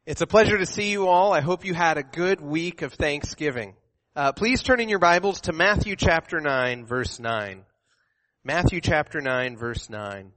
It's a pleasure to see you all. I hope you had a good week of Thanksgiving. Please turn in your Bibles to Matthew chapter 9, verse 9. Matthew chapter 9, verse 9.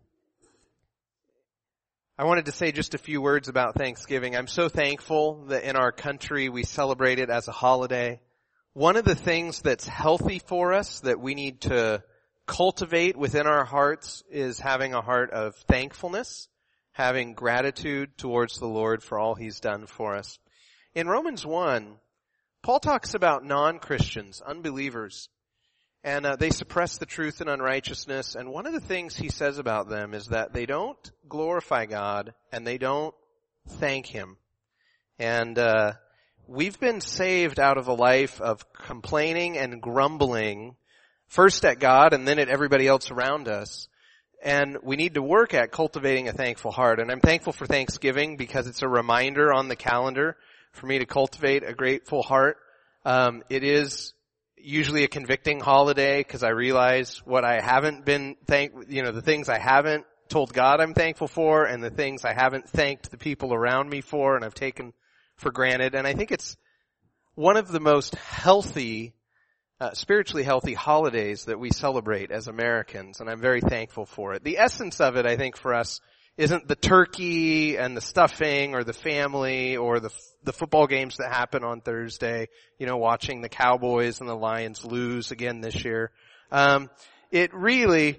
I wanted to say just a few words about Thanksgiving. I'm so thankful that in our country we celebrate it as a holiday. One of the things that's healthy for us that we need to cultivate within our hearts is having a heart of thankfulness, having gratitude towards the Lord for all He's done for us. In Romans 1, Paul talks about non-Christians, unbelievers, and they suppress the truth in unrighteousness. And one of the things he says about them is that they don't glorify God and they don't thank Him. And we've been saved out of a life of complaining and grumbling, first at God and then at everybody else around us. And we need to work at cultivating a thankful heart. And I'm thankful for Thanksgiving because it's a reminder on the calendar for me to cultivate a grateful heart. It is usually a convicting holiday because I realize what I haven't been the things I haven't told God I'm thankful for and the things I haven't thanked the people around me for and I've taken for granted. And I think it's one of the most healthy spiritually healthy holidays that we celebrate as Americans, and I'm very thankful for it. The essence of it, I think, for us isn't the turkey and the stuffing or the family or the football games that happen on Thursday, watching the Cowboys and the Lions lose again this year. It really,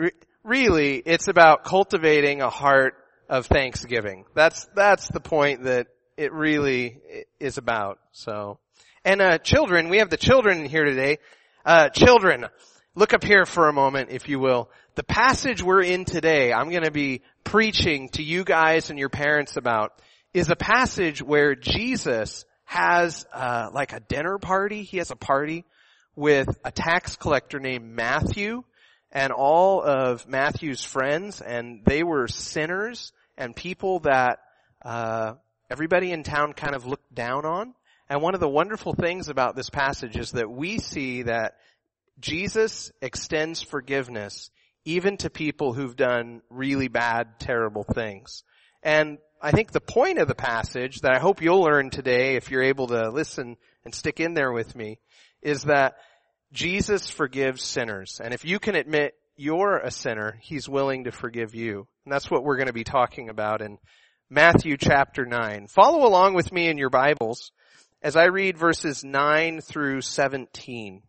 it's about cultivating a heart of thanksgiving. That's the point that it really is about, so. And children, we have the children in here today. Children, look up here for a moment, if you will. The passage we're in today, I'm going to be preaching to you guys and your parents about, is a passage where Jesus has like a dinner party. He has a party with a tax collector named Matthew and all of Matthew's friends, and they were sinners and people that everybody in town kind of looked down on. And one of the wonderful things about this passage is that we see that Jesus extends forgiveness even to people who've done really bad, terrible things. And I think the point of the passage that I hope you'll learn today, if you're able to listen and stick in there with me, is that Jesus forgives sinners. And if you can admit you're a sinner, He's willing to forgive you. And that's what we're going to be talking about in Matthew chapter 9. Follow along with me in your Bibles as I read verses 9 through 17.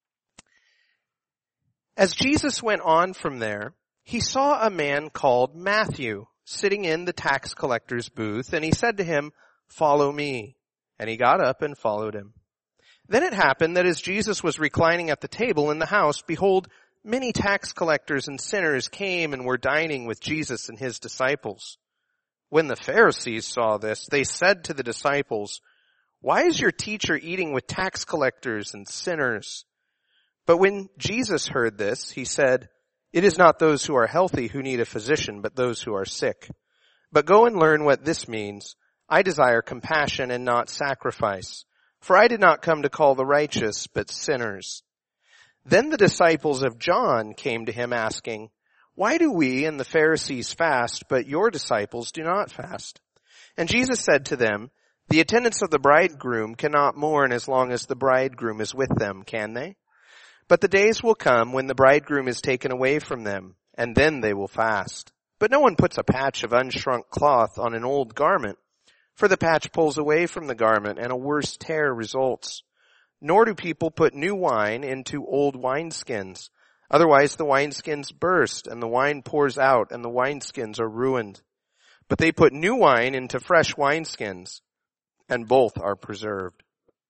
As Jesus went on from there, he saw a man called Matthew sitting in the tax collector's booth, and he said to him, "Follow me." And he got up and followed him. Then it happened that as Jesus was reclining at the table in the house, behold, many tax collectors and sinners came and were dining with Jesus and his disciples. When the Pharisees saw this, they said to the disciples, "Why is your teacher eating with tax collectors and sinners?" But when Jesus heard this, he said, "It is not those who are healthy who need a physician, but those who are sick. But go and learn what this means. I desire compassion and not sacrifice. For I did not come to call the righteous, but sinners." Then the disciples of John came to him asking, "Why do we and the Pharisees fast, but your disciples do not fast?" And Jesus said to them, "The attendants of the bridegroom cannot mourn as long as the bridegroom is with them, can they? But the days will come when the bridegroom is taken away from them, and then they will fast. But no one puts a patch of unshrunk cloth on an old garment, for the patch pulls away from the garment, and a worse tear results. Nor do people put new wine into old wineskins. Otherwise the wineskins burst, and the wine pours out, and the wineskins are ruined. But they put new wine into fresh wineskins, and both are preserved."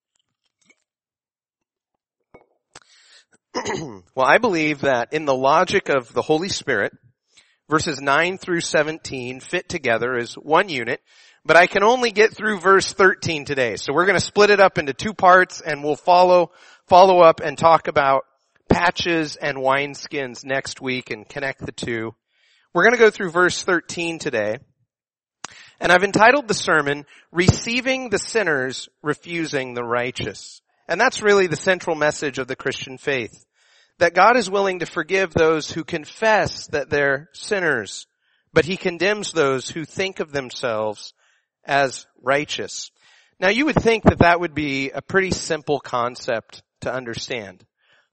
Well, I believe that in the logic of the Holy Spirit, verses 9 through 17 fit together as one unit, but I can only get through verse 13 today. So we're going to split it up into two parts, and we'll follow up and talk about patches and wineskins next week and connect the two. We're going to go through verse 13 today. And I've entitled the sermon, "Receiving the Sinners, Refusing the Righteous." And that's really the central message of the Christian faith. That God is willing to forgive those who confess that they're sinners, but He condemns those who think of themselves as righteous. Now you would think that that would be a pretty simple concept to understand.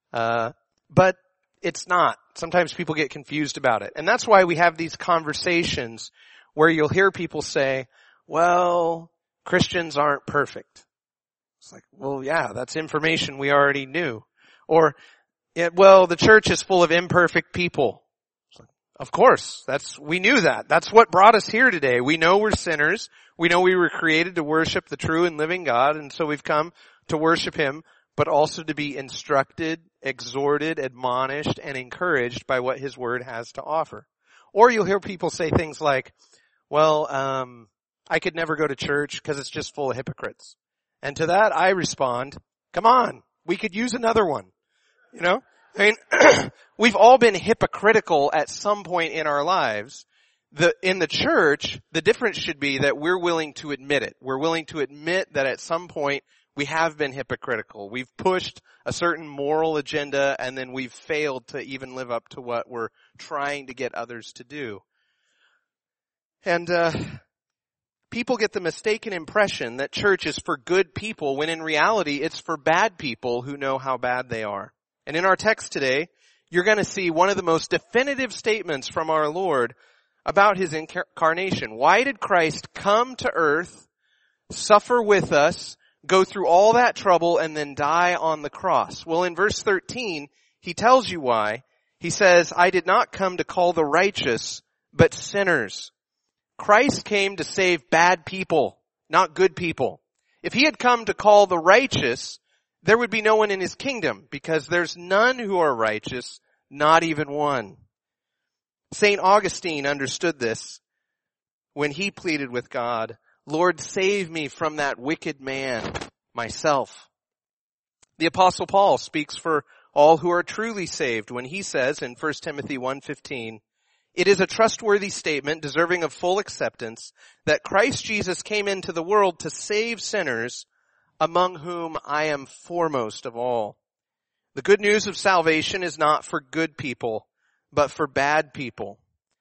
But it's not. Sometimes people get confused about it. And that's why we have these conversations where you'll hear people say, well, Christians aren't perfect. It's like, well, yeah, that's information we already knew. Or, yeah, well, the church is full of imperfect people. It's like, of course, we knew that. That's what brought us here today. We know we're sinners. We know we were created to worship the true and living God, and so we've come to worship Him, but also to be instructed, exhorted, admonished, and encouraged by what His Word has to offer. Or you'll hear people say things like, well, I could never go to church because it's just full of hypocrites. And to that I respond, come on, we could use another one. You know? I mean, we've all been hypocritical at some point in our lives. In the church, the difference should be that we're willing to admit it. We're willing to admit that at some point we have been hypocritical. We've pushed a certain moral agenda and then we've failed to even live up to what we're trying to get others to do. And people get the mistaken impression that church is for good people when in reality it's for bad people who know how bad they are. And in our text today, you're going to see one of the most definitive statements from our Lord about His incarnation. Why did Christ come to earth, suffer with us, go through all that trouble, and then die on the cross? Well, in verse 13, He tells you why. He says, I did not come to call the righteous, but sinners. Christ came to save bad people, not good people. If He had come to call the righteous, there would be no one in His kingdom, because there's none who are righteous, not even one. St. Augustine understood this when he pleaded with God, Lord, save me from that wicked man, myself. The Apostle Paul speaks for all who are truly saved when he says in 1 Timothy 1:15, it is a trustworthy statement deserving of full acceptance that Christ Jesus came into the world to save sinners, among whom I am foremost of all. The good news of salvation is not for good people, but for bad people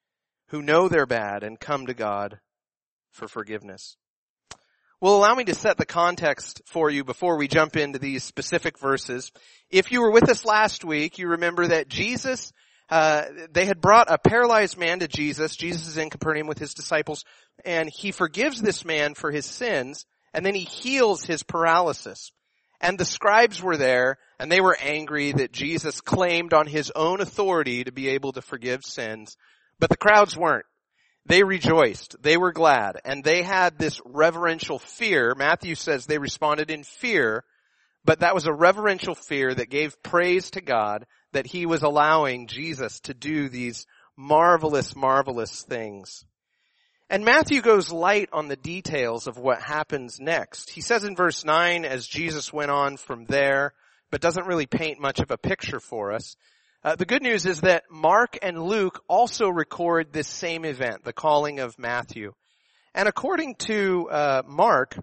who know they're bad and come to God for forgiveness. Well, allow me to set the context for you before we jump into these specific verses. If you were with us last week, you remember that Jesus, they had brought a paralyzed man to Jesus. Jesus is in Capernaum with His disciples, and He forgives this man for his sins, and then He heals his paralysis. And the scribes were there, and they were angry that Jesus claimed on His own authority to be able to forgive sins. But the crowds weren't. They rejoiced. They were glad. And they had this reverential fear. Matthew says they responded in fear, but that was a reverential fear that gave praise to God that He was allowing Jesus to do these marvelous, marvelous things. And Matthew goes light on the details of what happens next. He says in verse 9, as Jesus went on from there, but doesn't really paint much of a picture for us. The good news is that Mark and Luke also record this same event, the calling of Matthew. And according to Mark,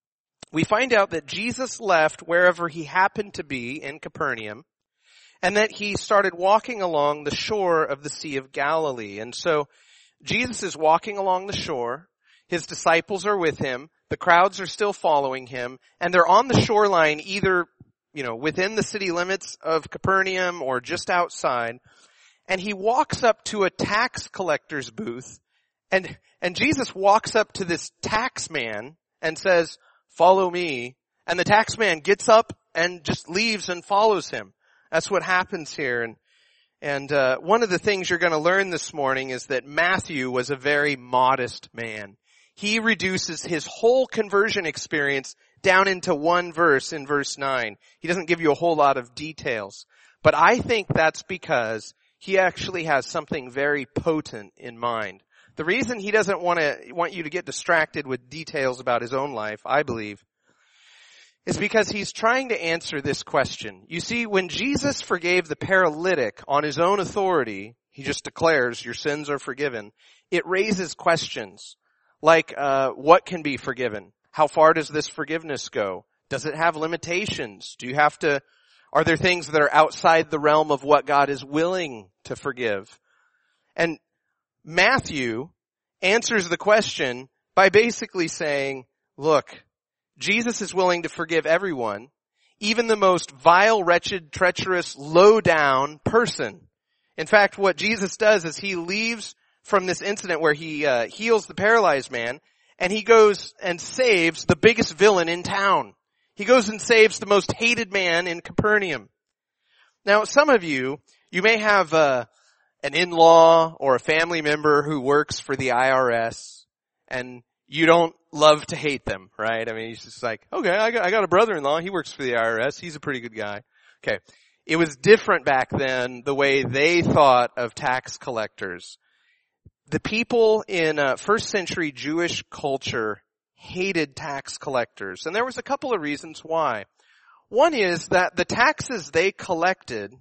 we find out that Jesus left wherever He happened to be in Capernaum, and that He started walking along the shore of the Sea of Galilee. And so Jesus is walking along the shore. His disciples are with Him. The crowds are still following Him. And they're on the shoreline either, within the city limits of Capernaum or just outside. And He walks up to a tax collector's booth. And Jesus walks up to this tax man and says, follow me. And the tax man gets up and just leaves and follows Him. That's what happens here. And one of the things you're going to learn this morning is that Matthew was a very modest man. He reduces his whole conversion experience down into one verse in verse 9. He doesn't give you a whole lot of details. But I think that's because he actually has something very potent in mind. The reason he doesn't want you to get distracted with details about his own life, I believe, is because he's trying to answer this question. You see, when Jesus forgave the paralytic on His own authority, He just declares, your sins are forgiven. It raises questions like, what can be forgiven? How far does this forgiveness go? Does it have limitations? Are there things that are outside the realm of what God is willing to forgive? And Matthew answers the question by basically saying, look, Jesus is willing to forgive everyone, even the most vile, wretched, treacherous, low-down person. In fact, what Jesus does is he leaves from this incident where he heals the paralyzed man, and he goes and saves the biggest villain in town. He goes and saves the most hated man in Capernaum. Now, some of you may have an in-law or a family member who works for the IRS, and you don't love to hate them, right? I mean, he's just like, okay, I got a brother-in-law. He works for the IRS. He's a pretty good guy. Okay. It was different back then, the way they thought of tax collectors. The people in first century Jewish culture hated tax collectors. And there was a couple of reasons why. One is that the taxes they collected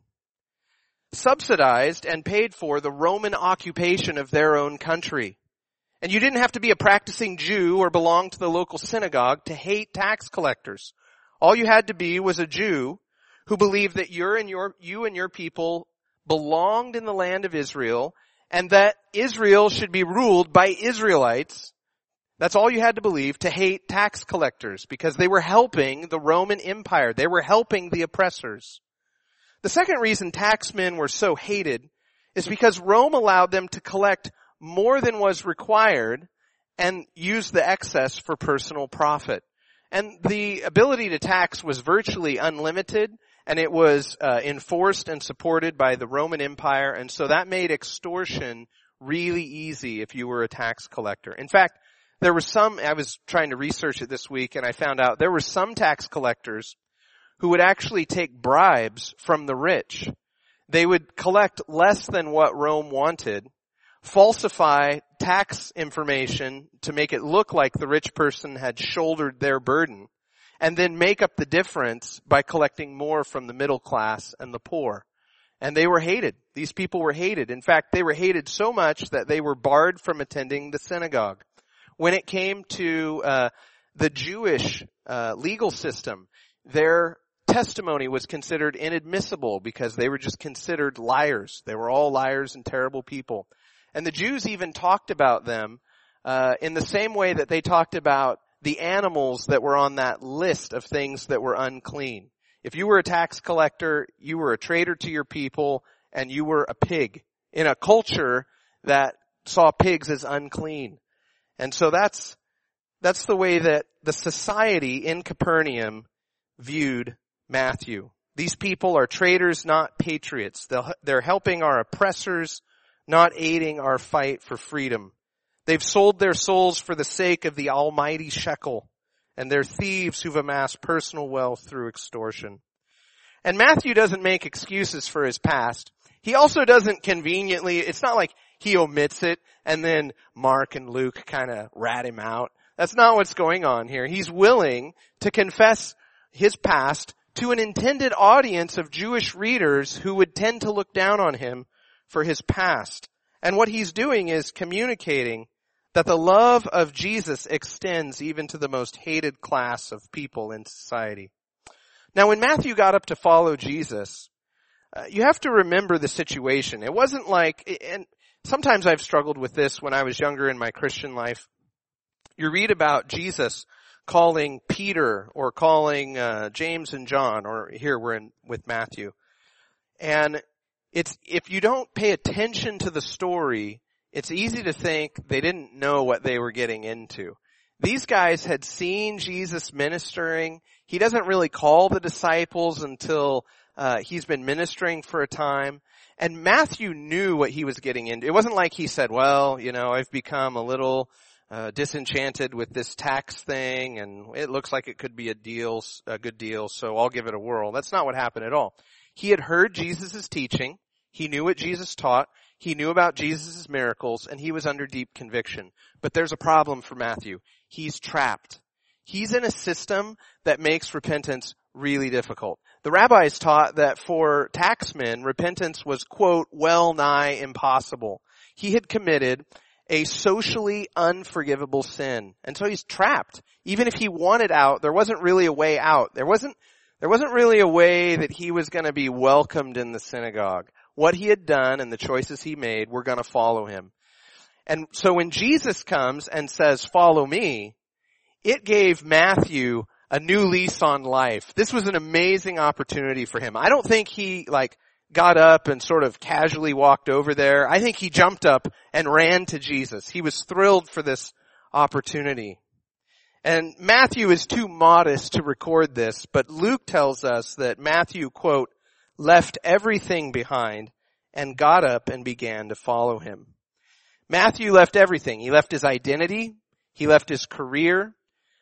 subsidized and paid for the Roman occupation of their own country. And you didn't have to be a practicing Jew or belong to the local synagogue to hate tax collectors. All you had to be was a Jew who believed that you and your people belonged in the land of Israel and that Israel should be ruled by Israelites. That's all you had to believe to hate tax collectors, because they were helping the Roman Empire. They were helping the oppressors. The second reason taxmen were so hated is because Rome allowed them to collect more than was required and use the excess for personal profit. And the ability to tax was virtually unlimited, and it was enforced and supported by the Roman Empire, and so that made extortion really easy if you were a tax collector. In fact, I was trying to research it this week, and I found out there were some tax collectors who would actually take bribes from the rich. They would collect less than what Rome wanted, falsify tax information to make it look like the rich person had shouldered their burden, and then make up the difference by collecting more from the middle class and the poor. And they were hated. These people were hated. In fact, they were hated so much that they were barred from attending the synagogue. When it came to the Jewish legal system, their testimony was considered inadmissible because they were just considered liars. They were all liars and terrible people. And the Jews even talked about them in the same way that they talked about the animals that were on that list of things that were unclean. If you were a tax collector, you were a traitor to your people, and you were a pig in a culture that saw pigs as unclean. And so that's the way that the society in Capernaum viewed Matthew. These people are traitors, not patriots. They're helping our oppressors, not aiding our fight for freedom. They've sold their souls for the sake of the almighty shekel, and they're thieves who've amassed personal wealth through extortion. And Matthew doesn't make excuses for his past. He also doesn't conveniently, it's not like he omits it and then Mark and Luke kind of rat him out. That's not what's going on here. He's willing to confess his past to an intended audience of Jewish readers who would tend to look down on him for his past. And what he's doing is communicating that the love of Jesus extends even to the most hated class of people in society. Now, when Matthew got up to follow Jesus, you have to remember the situation. It wasn't like, and sometimes I've struggled with this when I was younger in my Christian life. You read about Jesus calling Peter or calling James and John, or here we're with Matthew. And if you don't pay attention to the story, it's easy to think they didn't know what they were getting into. These guys had seen Jesus ministering. He doesn't really call the disciples until he's been ministering for a time. And Matthew knew what he was getting into. It wasn't like he said, well, I've become a little disenchanted with this tax thing, and it looks like it could be a good deal, so I'll give it a whirl. That's not what happened at all. He had heard Jesus' teaching. He knew what Jesus taught. He knew about Jesus' miracles, and he was under deep conviction. But there's a problem for Matthew. He's trapped. He's in a system that makes repentance really difficult. The rabbis taught that for taxmen, repentance was, quote, well nigh impossible. He had committed a socially unforgivable sin. And so he's trapped. Even if he wanted out, there wasn't really a way out. There wasn't really a way that he was going to be welcomed in the synagogue. What he had done and the choices he made were going to follow him. And so when Jesus comes and says, follow me, it gave Matthew a new lease on life. This was an amazing opportunity for him. I don't think he got up and sort of casually walked over there. I think he jumped up and ran to Jesus. He was thrilled for this opportunity. And Matthew is too modest to record this, but Luke tells us that Matthew, quote, left everything behind and got up and began to follow him. Matthew left everything. He left his identity. He left his career.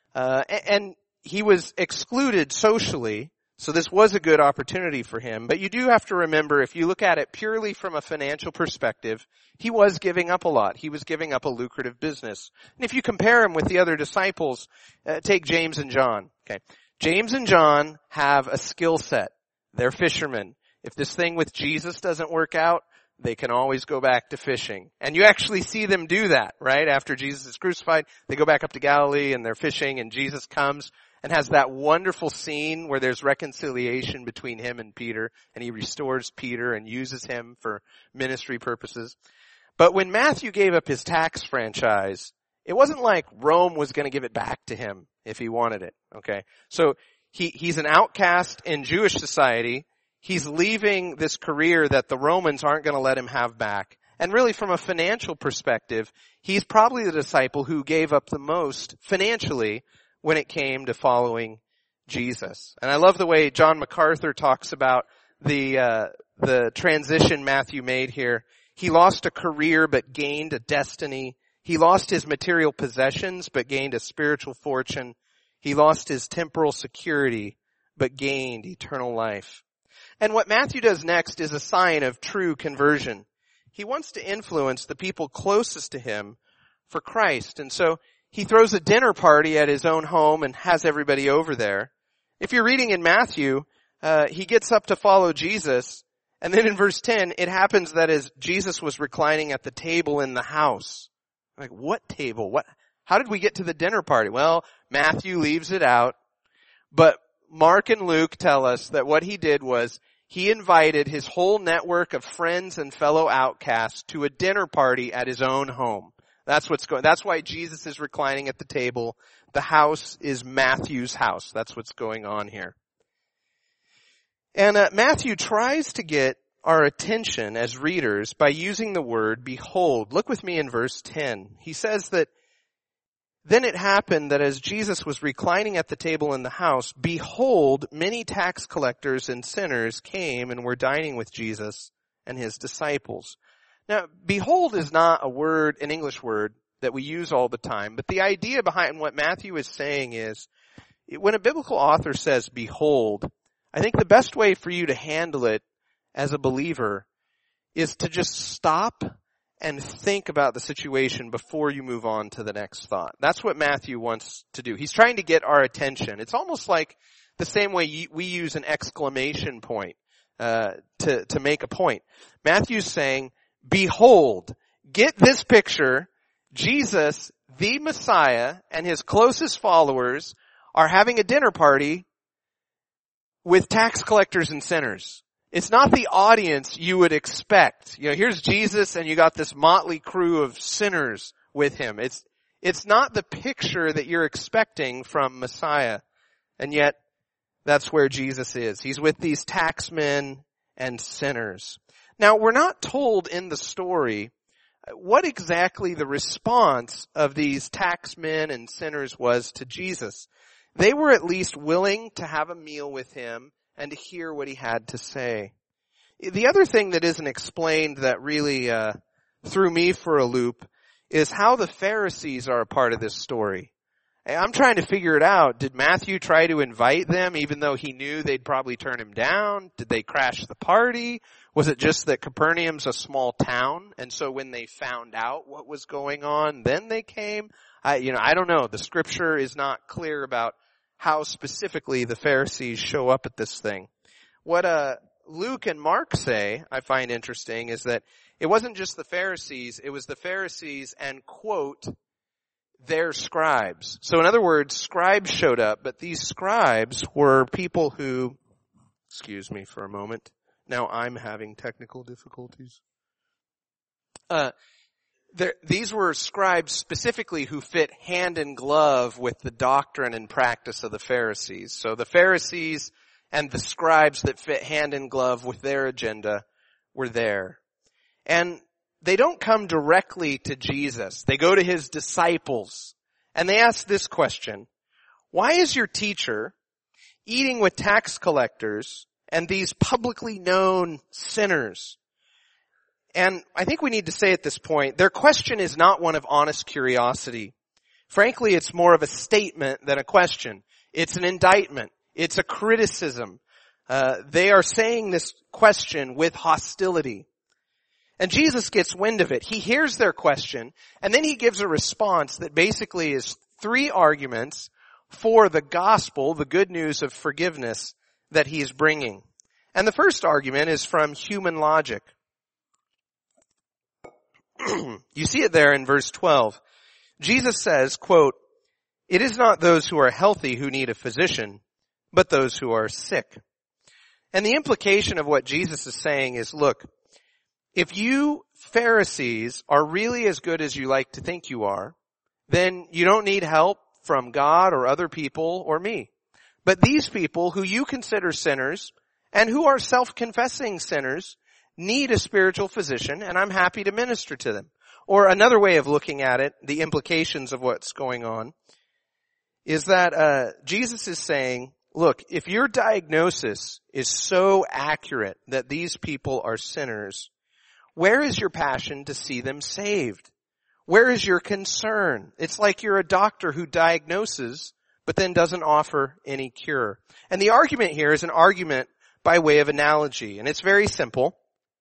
And he was excluded socially. So this was a good opportunity for him. But you do have to remember, if you look at it purely from a financial perspective, he was giving up a lot. He was giving up a lucrative business. And if you compare him with the other disciples, take James and John. Okay, James and John have a skill set. They're fishermen. If this thing with Jesus doesn't work out, they can always go back to fishing. And you actually see them do that, right? After Jesus is crucified, they go back up to Galilee and they're fishing, and Jesus comes and has that wonderful scene where there's reconciliation between him and Peter, and he restores Peter and uses him for ministry purposes. But when Matthew gave up his tax franchise, it wasn't like Rome was going to give it back to him if he wanted it, okay? So he's an outcast in Jewish society. He's leaving this career that the Romans aren't going to let him have back. And really, from a financial perspective, he's probably the disciple who gave up the most financially when it came to following Jesus. And I love the way John MacArthur talks about the transition Matthew made here. He lost a career but gained a destiny. He lost his material possessions but gained a spiritual fortune. He lost his temporal security but gained eternal life. And what Matthew does next is a sign of true conversion. He wants to influence the people closest to him for Christ. And so he throws a dinner party at his own home and has everybody over there. If you're reading in Matthew, he gets up to follow Jesus. And then in verse 10, it happens that as Jesus was reclining at the table in the house. Like, what table? How did we get to the dinner party? Well, Matthew leaves it out. But Mark and Luke tell us that what he did was he invited his whole network of friends and fellow outcasts to a dinner party at his own home. That's why Jesus is reclining at the table. The house is Matthew's house. That's what's going on here. And Matthew tries to get our attention as readers by using the word behold. Look with me in verse 10. He says that then it happened that as Jesus was reclining at the table in the house, behold, many tax collectors and sinners came and were dining with Jesus and his disciples. Now, behold is not an English word that we use all the time, but the idea behind what Matthew is saying is, when a biblical author says behold, I think the best way for you to handle it as a believer is to just stop and think about the situation before you move on to the next thought. That's what Matthew wants to do. He's trying to get our attention. It's almost like the same way we use an exclamation point to make a point. Matthew's saying, behold, get this picture. Jesus, the Messiah, and his closest followers are having a dinner party with tax collectors and sinners. It's not the audience you would expect. You know, here's Jesus and you got this motley crew of sinners with him. It's not the picture that you're expecting from Messiah. And yet, that's where Jesus is. He's with these taxmen and sinners. Now, we're not told in the story what exactly the response of these taxmen and sinners was to Jesus. They were at least willing to have a meal with him and to hear what he had to say. The other thing that isn't explained that really threw me for a loop is how the Pharisees are a part of this story. I'm trying to figure it out. Did Matthew try to invite them even though he knew they'd probably turn him down? Did they crash the party? Was it just that Capernaum's a small town and so when they found out what was going on, then they came? I don't know. The scripture is not clear about how specifically the Pharisees show up at this thing. What Luke and Mark say, I find interesting, is that it wasn't just the Pharisees, it was the Pharisees and, quote, their scribes. So in other words, scribes showed up, but these scribes were people who, excuse me for a moment, now I'm having technical difficulties. these were scribes specifically who fit hand in glove with the doctrine and practice of the Pharisees. So the Pharisees and the scribes that fit hand in glove with their agenda were there. And they don't come directly to Jesus. They go to his disciples and they ask this question: why is your teacher eating with tax collectors and these publicly known sinners? And I think we need to say at this point, their question is not one of honest curiosity. Frankly, it's more of a statement than a question. It's an indictment. It's a criticism. They are saying this question with hostility. And Jesus gets wind of it. He hears their question, and then he gives a response that basically is 3 arguments for the gospel, the good news of forgiveness that he is bringing. And the first argument is from human logic. You see it there in verse 12. Jesus says, quote, "It is not those who are healthy who need a physician, but those who are sick." And the implication of what Jesus is saying is, look, if you Pharisees are really as good as you like to think you are, then you don't need help from God or other people or me. But these people who you consider sinners and who are self-confessing sinners need a spiritual physician, and I'm happy to minister to them. Or another way of looking at it, the implications of what's going on, is that Jesus is saying, look, if your diagnosis is so accurate that these people are sinners, where is your passion to see them saved? Where is your concern? It's like you're a doctor who diagnoses, but then doesn't offer any cure. And the argument here is an argument by way of analogy, and it's very simple.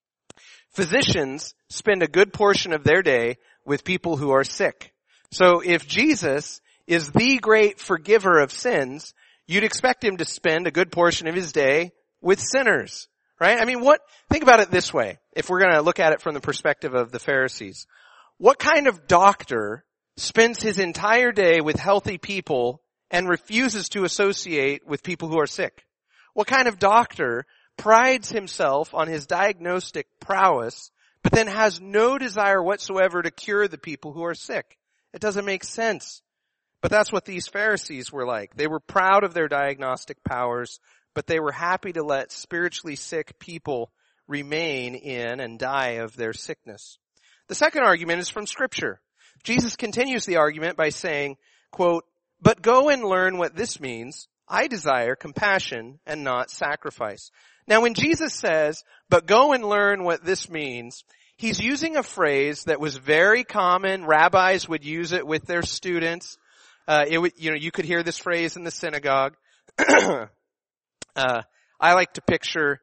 Physicians spend a good portion of their day with people who are sick. So if Jesus is the great forgiver of sins, you'd expect him to spend a good portion of his day with sinners, right? I mean, think about it this way, if we're going to look at it from the perspective of the Pharisees. What kind of doctor spends his entire day with healthy people and refuses to associate with people who are sick? What kind of doctor prides himself on his diagnostic prowess, but then has no desire whatsoever to cure the people who are sick? It doesn't make sense. But that's what these Pharisees were like. They were proud of their diagnostic powers, but they were happy to let spiritually sick people remain in and die of their sickness. The second argument is from Scripture. Jesus continues the argument by saying, quote, "But go and learn what this means. I desire compassion and not sacrifice." Now when Jesus says, "But go and learn what this means," he's using a phrase that was very common. Rabbis would use it with their students. You could hear this phrase in the synagogue. I like to picture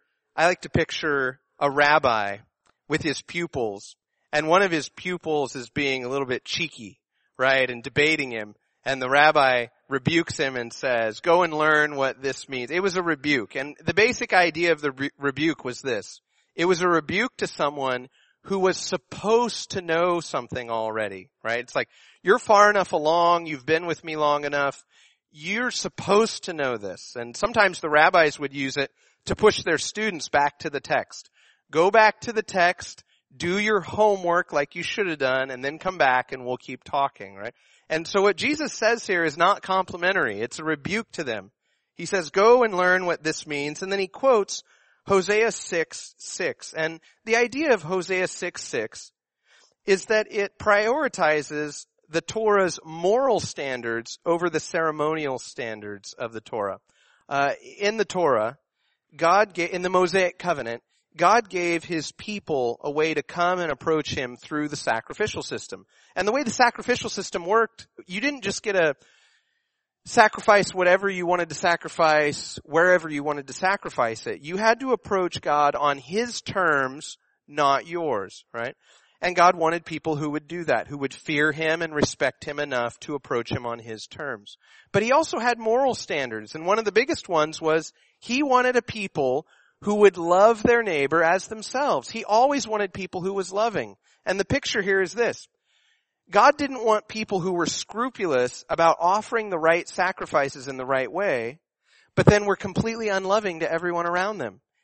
a rabbi with his pupils, and one of his pupils is being a little bit cheeky, right, and debating him. And the rabbi rebukes him and says, "Go and learn what this means." It was a rebuke. And the basic idea of the rebuke was this. It was a rebuke to someone who was supposed to know something already, right? It's like, you're far enough along, you've been with me long enough, you're supposed to know this. And sometimes the rabbis would use it to push their students back to the text. Go back to the text, do your homework like you should have done, and then come back and we'll keep talking, right? And so what Jesus says here is not complimentary. It's a rebuke to them. He says, go and learn what this means. And then he quotes Hosea 6:6. And the idea of Hosea 6:6 is that it prioritizes the Torah's moral standards over the ceremonial standards of the Torah. In the Torah, in the Mosaic covenant, God gave his people a way to come and approach him through the sacrificial system. And the way the sacrificial system worked, you didn't just get to sacrifice whatever you wanted to sacrifice, wherever you wanted to sacrifice it. You had to approach God on his terms, not yours, right? And God wanted people who would do that, who would fear him and respect him enough to approach him on his terms. But he also had moral standards, and one of the biggest ones was he wanted a people who would love their neighbor as themselves. He always wanted people who was loving. And the picture here is this. God didn't want people who were scrupulous about offering the right sacrifices in the right way, but then were completely unloving to everyone around them.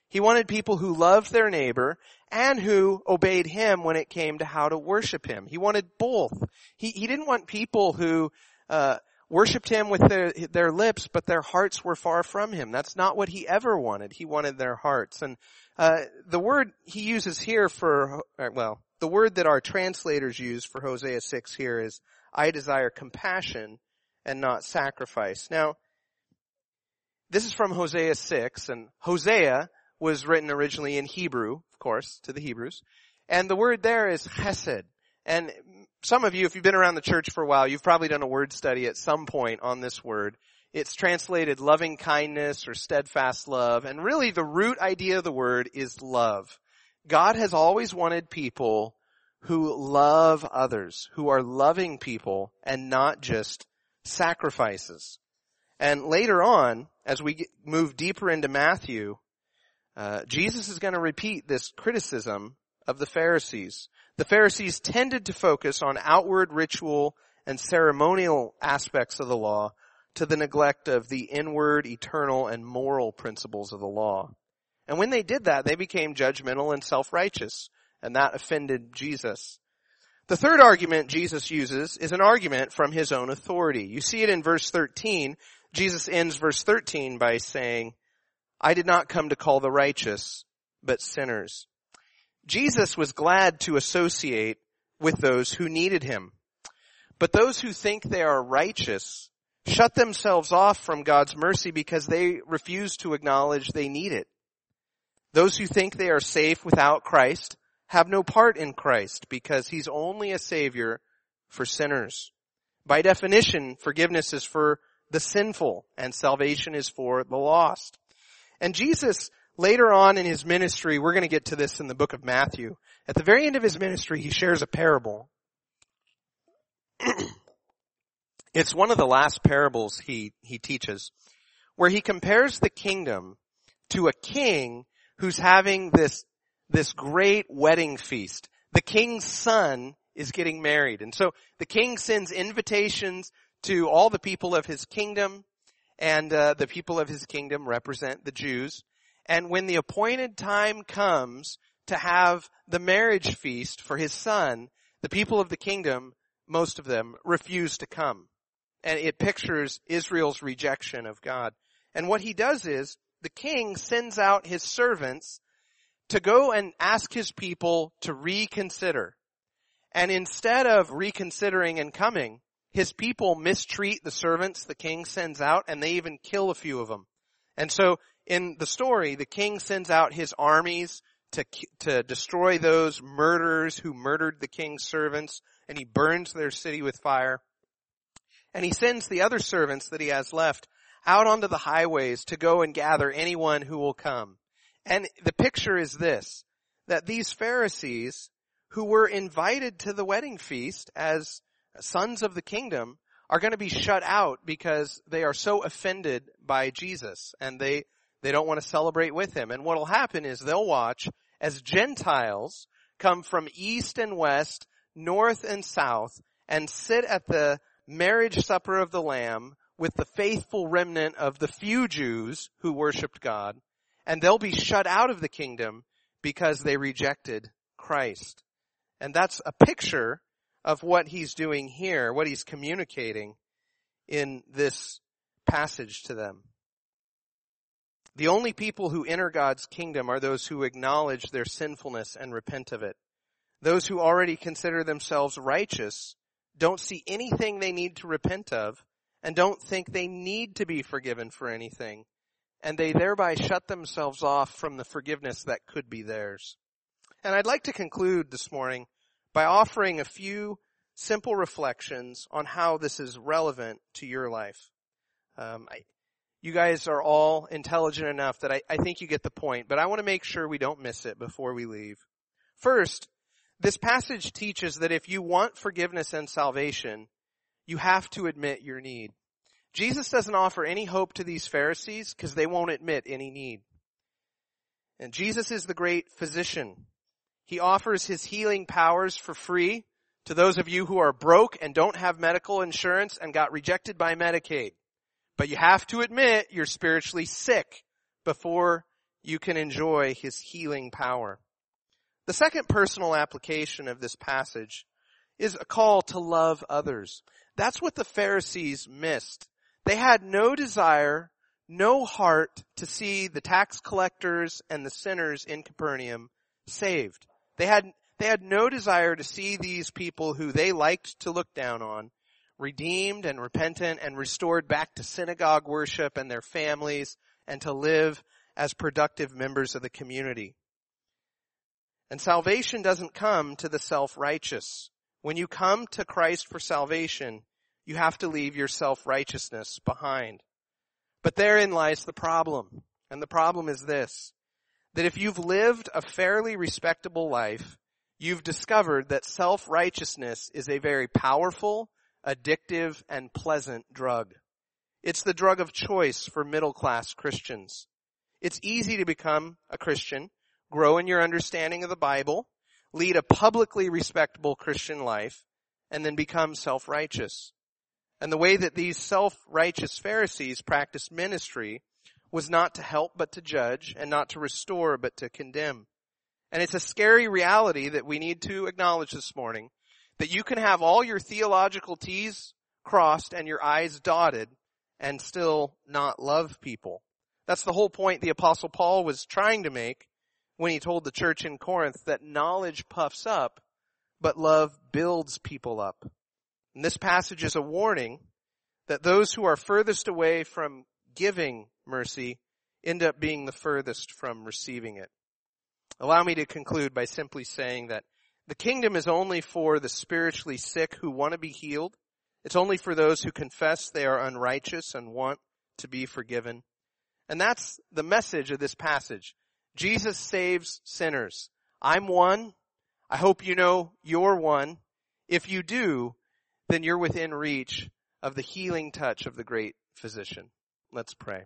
He wanted people who loved their neighbor and who obeyed him when it came to how to worship him. He wanted both. He didn't want people who worshipped him with their lips, but their hearts were far from him. That's not what he ever wanted. He wanted their hearts. And the word he uses here the word that our translators use for Hosea 6 here is, I desire compassion and not sacrifice. Now, this is from Hosea 6, and Hosea was written originally in Hebrew, of course, to the Hebrews. And the word there is chesed. And some of you, if you've been around the church for a while, you've probably done a word study at some point on this word. It's translated loving kindness or steadfast love. And really the root idea of the word is love. God has always wanted people who love others, who are loving people and not just sacrifices. And later on, as we move deeper into Matthew, Jesus is going to repeat this criticism of the Pharisees. The Pharisees tended to focus on outward ritual and ceremonial aspects of the law to the neglect of the inward, eternal, and moral principles of the law. And when they did that, they became judgmental and self-righteous, and that offended Jesus. The third argument Jesus uses is an argument from his own authority. You see it in verse 13. Jesus ends verse 13 by saying, I did not come to call the righteous, but sinners. Jesus was glad to associate with those who needed him. But those who think they are righteous shut themselves off from God's mercy because they refuse to acknowledge they need it. Those who think they are safe without Christ have no part in Christ because he's only a savior for sinners. By definition, forgiveness is for the sinful and salvation is for the lost. And Jesus, later on in his ministry, we're going to get to this in the book of Matthew. At the very end of his ministry, he shares a parable. It's one of the last parables he teaches, where he compares the kingdom to a king who's having this great wedding feast. The king's son is getting married. And so the king sends invitations to all the people of his kingdom, and the people of his kingdom represent the Jews. And when the appointed time comes to have the marriage feast for his son, the people of the kingdom, most of them, refuse to come. And it pictures Israel's rejection of God. And what he does is, the king sends out his servants to go and ask his people to reconsider. And instead of reconsidering and coming, his people mistreat the servants the king sends out, and they even kill a few of them. And so in the story, the king sends out his armies to destroy those murderers who murdered the king's servants, and he burns their city with fire. And he sends the other servants that he has left out onto the highways to go and gather anyone who will come. And the picture is this, that these Pharisees who were invited to the wedding feast as sons of the kingdom are going to be shut out because they are so offended by Jesus and they don't want to celebrate with him. And what will happen is they'll watch as Gentiles come from east and west, north and south, and sit at the marriage supper of the Lamb with the faithful remnant of the few Jews who worshiped God. And they'll be shut out of the kingdom because they rejected Christ. And that's a picture of what he's doing here, what he's communicating in this passage to them. The only people who enter God's kingdom are those who acknowledge their sinfulness and repent of it. Those who already consider themselves righteous don't see anything they need to repent of and don't think they need to be forgiven for anything. And they thereby shut themselves off from the forgiveness that could be theirs. And I'd like to conclude this morning by offering a few simple reflections on how this is relevant to your life. You guys are all intelligent enough that I think you get the point, but I want to make sure we don't miss it before we leave. First, this passage teaches that if you want forgiveness and salvation, you have to admit your need. Jesus doesn't offer any hope to these Pharisees because they won't admit any need. And Jesus is the great physician. He offers his healing powers for free to those of you who are broke and don't have medical insurance and got rejected by Medicaid. But you have to admit you're spiritually sick before you can enjoy his healing power. The second personal application of this passage is a call to love others. That's what the Pharisees missed. They had no desire, no heart to see the tax collectors and the sinners in Capernaum saved. They had no desire to see these people who they liked to look down on redeemed and repentant and restored back to synagogue worship and their families and to live as productive members of the community. And salvation doesn't come to the self-righteous. When you come to Christ for salvation, you have to leave your self-righteousness behind. But therein lies the problem. And the problem is this, that if you've lived a fairly respectable life, you've discovered that self-righteousness is a very powerful, addictive, and pleasant drug. It's the drug of choice for middle-class Christians. It's easy to become a Christian, grow in your understanding of the Bible, lead a publicly respectable Christian life, and then become self-righteous. And the way that these self-righteous Pharisees practiced ministry was not to help but to judge, and not to restore but to condemn. And it's a scary reality that we need to acknowledge this morning, that you can have all your theological T's crossed and your I's dotted and still not love people. That's the whole point the Apostle Paul was trying to make when he told the church in Corinth that knowledge puffs up, but love builds people up. And this passage is a warning that those who are furthest away from giving mercy end up being the furthest from receiving it. Allow me to conclude by simply saying that the kingdom is only for the spiritually sick who want to be healed. It's only for those who confess they are unrighteous and want to be forgiven. And that's the message of this passage. Jesus saves sinners. I'm one. I hope you know you're one. If you do, then you're within reach of the healing touch of the great physician. Let's pray.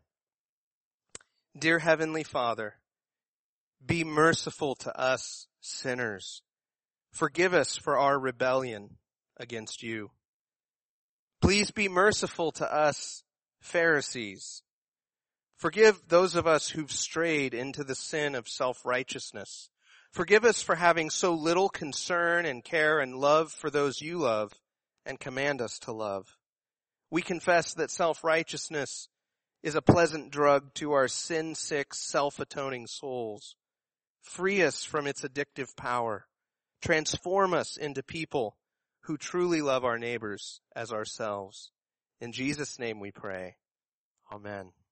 Dear Heavenly Father, be merciful to us sinners. Forgive us for our rebellion against you. Please be merciful to us Pharisees. Forgive those of us who've strayed into the sin of self-righteousness. Forgive us for having so little concern and care and love for those you love and command us to love. We confess that self-righteousness is a pleasant drug to our sin-sick, self-atoning souls. Free us from its addictive power. Transform us into people who truly love our neighbors as ourselves. In Jesus' name we pray. Amen.